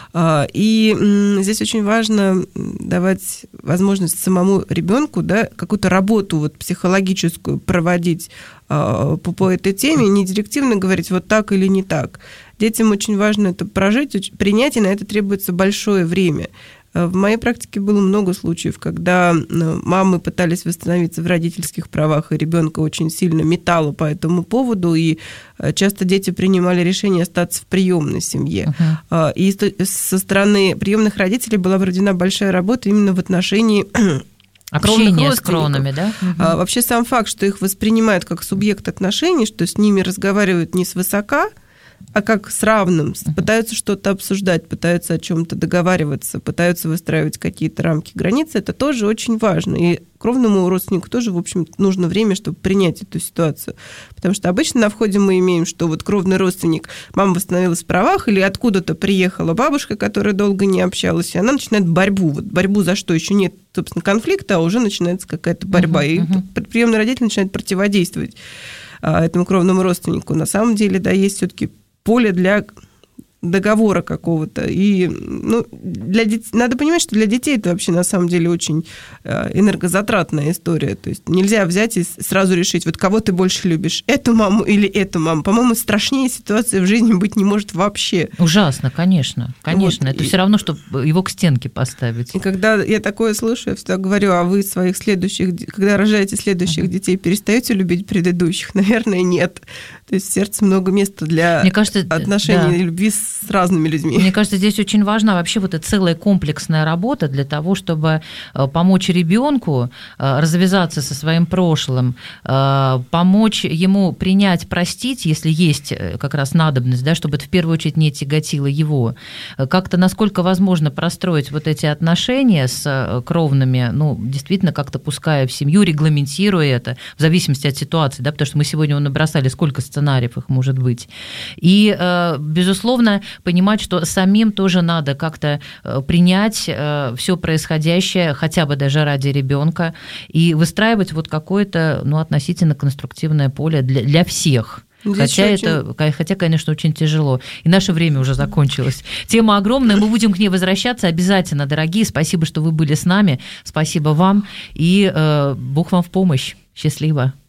И здесь очень важно давать возможность самому ребенку, да, какую-то работу психологическую проводить по этой теме, не директивно говорить вот так или не так. Детям очень важно это прожить, принять, и на это требуется большое время. В моей практике было много случаев, когда мамы пытались восстановиться в родительских правах, и ребенка очень сильно метало по этому поводу, и часто дети принимали решение остаться в приемной семье. И со стороны приемных родителей была проведена большая работа именно в отношении общение с кровными, да? Вообще сам факт, что их воспринимают как субъект отношений, что с ними разговаривают не свысока, а как с равным, пытаются что-то обсуждать, пытаются о чем-то договариваться, пытаются выстраивать какие-то рамки, границы, это тоже очень важно. И кровному родственнику тоже, в общем, нужно время, чтобы принять эту ситуацию. Потому что обычно на входе мы имеем, что вот кровный родственник, мама восстановилась в правах, или откуда-то приехала бабушка, которая долго не общалась, и она начинает борьбу. Вот борьбу за что? Еще нет, собственно, конфликта, а уже начинается какая-то борьба. И приемный родитель начинает противодействовать этому кровному родственнику. На самом деле, да, есть все-таки поле для договора какого-то. И надо понимать, что для детей это вообще на самом деле очень энергозатратная история. То есть нельзя взять и сразу решить, вот кого ты больше любишь, эту маму или эту маму. По-моему, страшнее ситуации в жизни быть не может вообще. Ужасно, конечно. Вот. Это все равно, что его к стенке поставить. И когда я такое слышу, я всегда говорю, а вы своих следующих, когда рожаете следующих детей, перестаете любить предыдущих? Наверное, нет. То есть в сердце много места для отношений и любви с разными людьми. Мне кажется, здесь очень важна вообще вот эта целая комплексная работа для того, чтобы помочь ребенку развязаться со своим прошлым, помочь ему принять, простить, если есть как раз надобность, да, чтобы это в первую очередь не тяготило его. Как-то, насколько возможно, простроить вот эти отношения с кровными, действительно как-то пуская в семью, регламентируя это, в зависимости от ситуации, да, потому что мы сегодня набросали, сколько сценариев их может быть. И, безусловно, понимать, что самим тоже надо как-то принять все происходящее, хотя бы даже ради ребенка, и выстраивать вот какое-то, относительно конструктивное поле для всех. Хотя, конечно, очень тяжело. И наше время уже закончилось. Тема огромная, мы будем к ней возвращаться обязательно, дорогие. Спасибо, что вы были с нами. Спасибо вам. И Бог вам в помощь. Счастливо.